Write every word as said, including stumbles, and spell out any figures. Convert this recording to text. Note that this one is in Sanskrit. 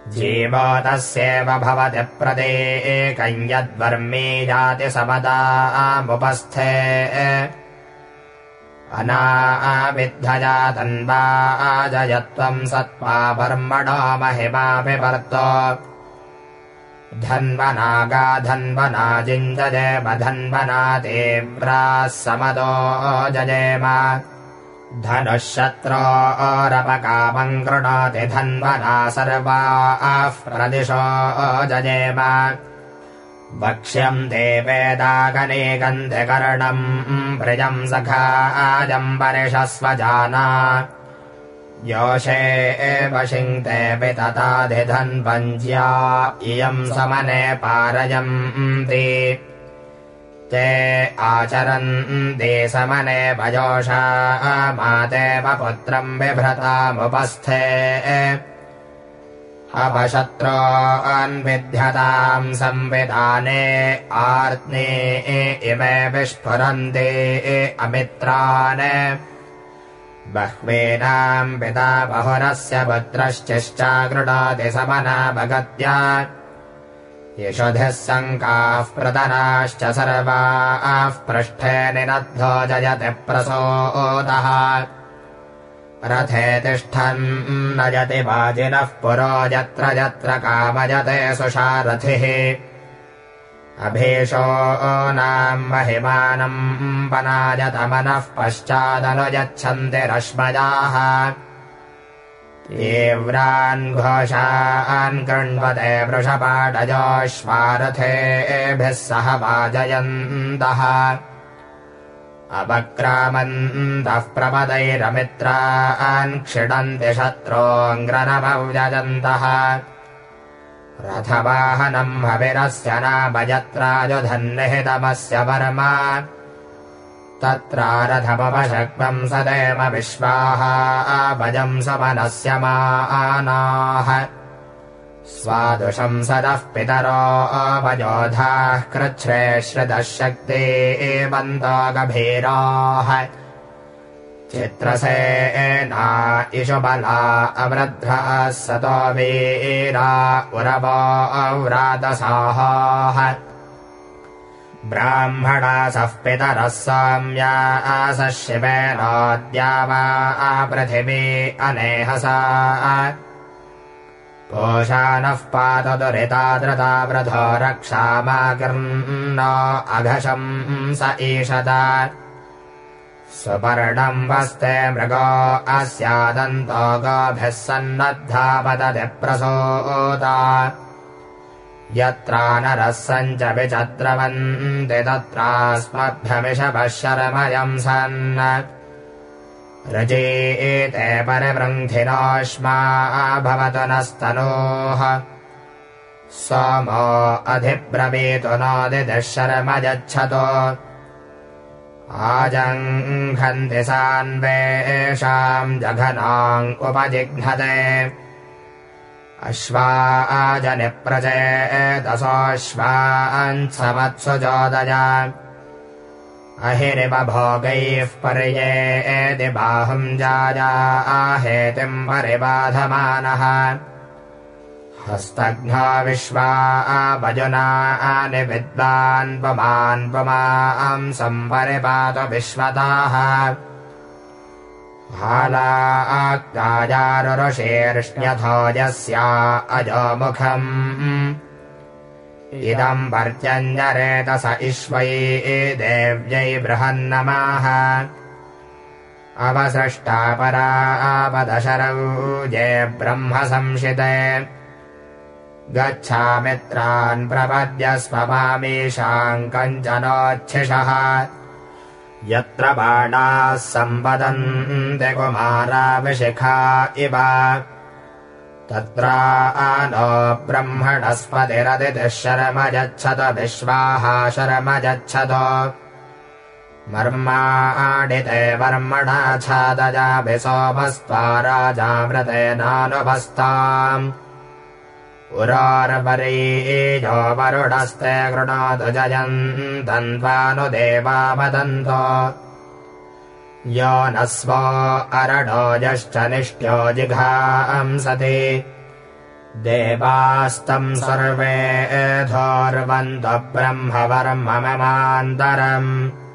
जीवो तस्यैव भवति प्रदेकं यद्वर्मी याति समदामुपस्थे अनाविद्धया तन्वाजयत्वं सत्त्वा वर्मणो महिमाभिवर्तो धन्वनागा धन्वना जिञ्जजेम धन्वना तीव्राः समदो जजेम धनुः शत्रोरपकामं कृणोति धन्वना सर्वाः प्रदिशो जजेम वक्ष्यं ते वेदागनेकन्ते कर्णं प्रियं सखाजं परिषस्वजाना योषे वशिङ्क्ते वितताधिधन्वञ्ज्या इयं समने पारयन्ति ते आचरन्ति समने वयोषा मातेव पुत्रं बिभ्रतामुपस्थे अपशत्रोऽन्विध्यतां संविधाने आर्त्ने इमे विस्फुरन्ति अमित्रान् बह्वीनां पिता बहुरस्य पुत्रश्चिश्चागृणाति समनावगत्या यशोधिः शङ्काः प्रतनाश्च सर्वाः पृष्ठे निनद्धो जयति प्रसूतः रथे तिष्ठन् नयति वाजिनः पुरो यत्र यत्र कामयते सुषारथिः अभीशो नाम महिमानं वनायतमनः पश्चादनुयच्छन्ति रश्मयाः तीव्रान् घोषान् कृण्वते वृषपाटयोश्वारथेभिः सह वाजयन्तः अपक्रामन्तः प्रपदैरमित्रान् क्षिणन्ति शत्रोऽङ्ग्रनमव्यजन्तः रथवाहनं हविरस्य नामयत्रायुधन्निहितमस्य वर्मा तत्रारथमपशक्वं सदेम विश्वाः भजं समनस्य मानाः स्वादुषं सदः पितरो अवयोधाः कृच्छ्रे श्रितः शक्तिवन्तो गभीराः चित्रसेना इषुबला अवृद्धाः सतो वीरा उरवो अव्रातसाहाः ब्राह्मणासः पितरः साम्यासः शिवेनोऽद्या वा पृथिवी अनेहसा पोषानः पातु दुरिता धृता वृधो रक्षामागर्नो अघशं स ईशता सुपर्णं वस्ते मृगो अस्यादन्तो गोभिः सन्नद्धा पतति प्रसूता यत्रा नरः सञ्च विचद्रवन्ति तत्रास्मभ्यमिषभः शर्मयं सन् रजेते परिवृङ्थिनोष्मा भवतु नस्तनोः सोमो अधिब्रवीतु नोदितिः शर्म यच्छतो आजङ्घन्ति सान्वेषां जघनाम् उपजिघ्नते अश्वाजनिप्रचेतसोऽश्वान् समत्सु जोदय अहिरिव भोगैः पर्येति बाहुं जायाहेतिं परिबाधमानः हस्तघ्नो विश्वा वजुनानि विद्वान् पुमान् पुमां सम्परिपातु विश्वताः हालाक्तायारुषीर्ष्ण्यथो यस्या अजोमुखम् इदं पर्जन्यरेत स इष्वै देव्यै बृहन्नमाः अवसृष्टा परापदशरौजे ब्रह्म संशिते गच्छामित्रान् प्रपद्य स्वमामीशां कञ्चनोच्छिषः यत्र बाणाः सम्पदन्ति कुमाराविशिखा इव तत्रा नो ब्रह्मणस्पतिरदितिः शर्म यच्छत विश्वाः शर्म यच्छत मर्माडिते वर्मणा छादयाभि सोमस्त्वा राजामृतेनानुभस्ताम् उरोर्वरीयो वरुणस्ते कृणोतु जयन्तन्त्वानुदेवा वदन्तो यो न स्वो अरणो यश्च निष्ट्यो जिघांसति देवास्तम् सर्वे धोर्वन्त ब्रह्मवर्मममान्तरम्